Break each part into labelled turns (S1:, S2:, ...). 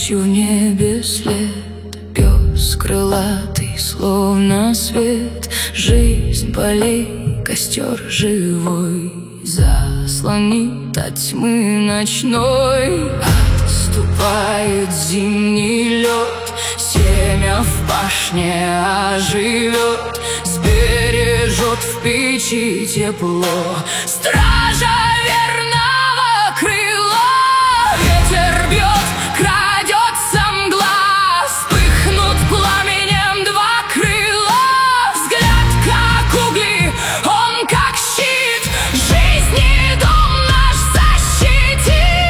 S1: ночью в небе след, пес крылатый, словно свет. Жизнь полей, костер живой заслонит от тьмы ночной. Отступает зимний лед, семя в пашне оживет, сбережет в печи тепло стража верного крыла. Ветер бьет, крадется мгла, вспыхнут пламенем два крыла. Взгляд как угли, он как щит, жизни дом наш защитит.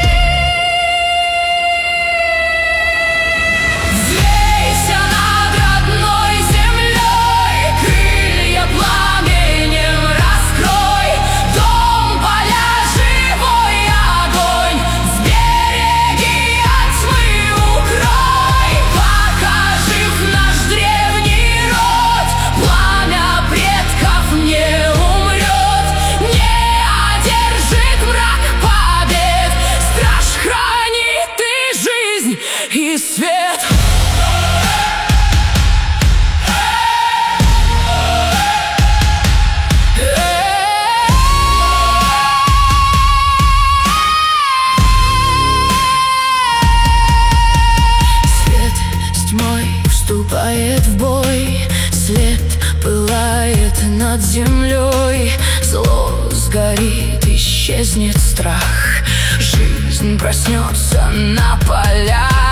S1: Взвейся над родной землей, крылья пламенем раскрой. Дом, поля, живой огонь, сбереги от тьмы укрой. Пока жив наш древний род, пламя предков не умрет, не одержит мрак побед. Страж хранит и жизнь, и свет. Свет с тьмой вступает в бой, след пылает над землей. Зло сгорит, исчезнет страх, жизнь проснется на полях.